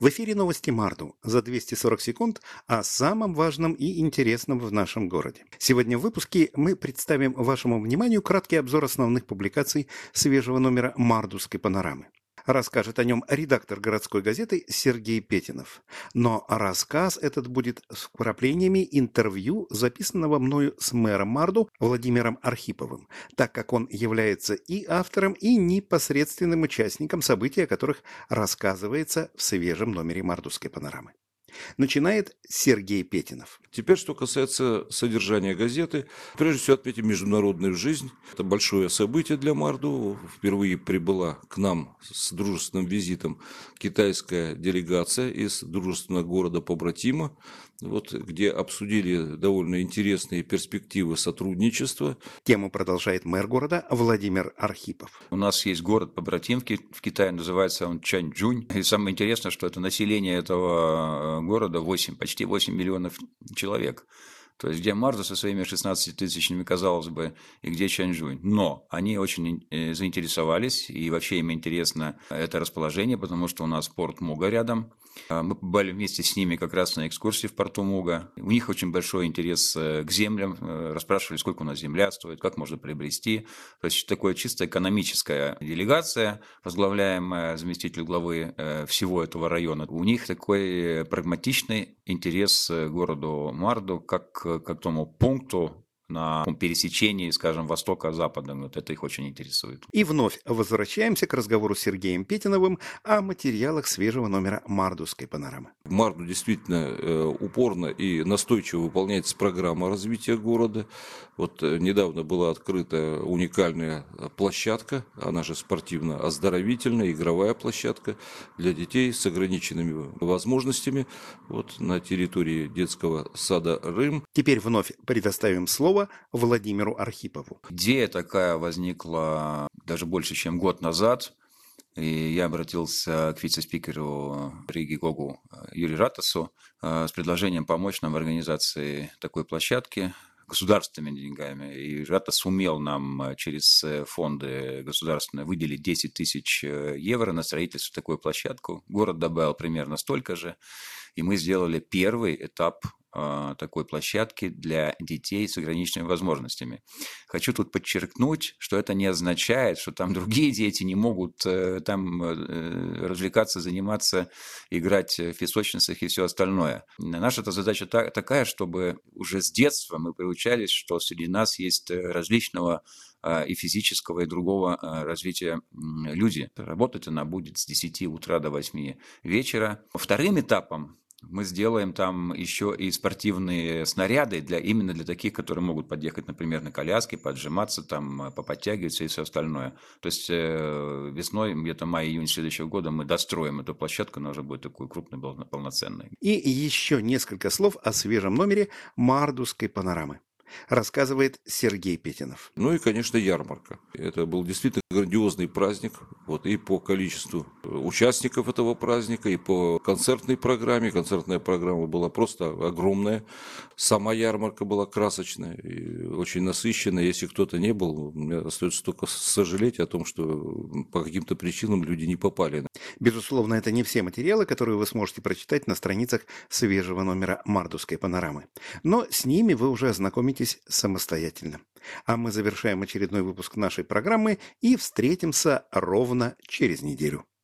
В эфире новости Марду за 240 секунд о самом важном и интересном в нашем городе. Сегодня в выпуске мы представим вашему вниманию краткий обзор основных публикаций свежего номера Мардовской панорамы. Расскажет о нем редактор городской газеты Сергей Петинов. Но рассказ этот будет с вкраплениями интервью, записанного мною с мэром Марду Владимиром Архиповым, так как он является и автором, и непосредственным участником событий, о которых рассказывается в свежем номере Мардовской панорамы. Начинает Сергей Петинов. Теперь, что касается содержания газеты, прежде всего отметим международную жизнь. Это большое событие для Марду. Впервые прибыла к нам с дружественным визитом китайская делегация из дружественного города побратима, где обсудили довольно интересные перспективы сотрудничества. Тему продолжает мэр города Владимир Архипов. У нас есть город-побратим в Китае, называется он Чанчжунь. И самое интересное, что это население этого города почти 8 миллионов человек. То есть где Марду со своими 16-тысячными, казалось бы, и где Чанчжунь. Но они очень заинтересовались, и вообще им интересно это расположение, потому что у нас порт Муга рядом. Мы побывали вместе с ними как раз на экскурсии в порту Муга. У них очень большой интерес к землям. Расспрашивали, сколько у нас земля стоит, как можно приобрести. То есть такая чисто экономическая делегация, возглавляемая заместителем главы всего этого района. У них такой прагматичный интерес к городу Марду, как к тому пункту на пересечении, скажем, востока-запада. Это их очень интересует. И вновь возвращаемся к разговору с Сергеем Петиновым о материалах свежего номера Мардовской панорамы. В Марду действительно упорно и настойчиво выполняется программа развития города. Недавно была открыта уникальная площадка, она же спортивно-оздоровительная, игровая площадка для детей с ограниченными возможностями на территории детского сада «Рым». Теперь вновь предоставим слово Владимиру Архипову. Идея такая возникла даже больше, чем год назад. И я обратился к вице-спикеру Риги Гогу Юрию Ратасу с предложением помочь нам в организации такой площадки государственными деньгами. И Ратас сумел нам через фонды государственные выделить 10 тысяч евро на строительство такой площадку. Город добавил примерно столько же. И мы сделали первый этап такой площадки для детей с ограниченными возможностями. Хочу тут подчеркнуть, что это не означает, что там другие дети не могут там развлекаться, заниматься, играть в песочницах и все остальное. Наша задача такая, чтобы уже с детства мы приучались, что среди нас есть различного и физического, и другого развития люди. Работать она будет с 10 утра до 8 вечера. Вторым этапом мы сделаем там еще и спортивные снаряды именно для таких, которые могут подъехать, например, на коляске, поджиматься, там, поподтягиваться и все остальное. То есть весной, где-то май-июнь следующего года мы достроим эту площадку, она уже будет такой крупной, полноценной. И еще несколько слов о свежем номере Мардовской панорамы. Рассказывает Сергей Петинов. И, конечно, ярмарка. Это был действительно грандиозный праздник. И по количеству участников этого праздника, и по концертной программе. Концертная программа была просто огромная. Сама ярмарка была красочная и очень насыщенная. Если кто-то не был, мне остается только сожалеть о том, что по каким-то причинам люди не попали. Безусловно, это не все материалы, которые вы сможете прочитать на страницах свежего номера Мардовской панорамы. Но с ними вы уже ознакомитесь самостоятельно. А мы завершаем очередной выпуск нашей программы и встретимся ровно через неделю.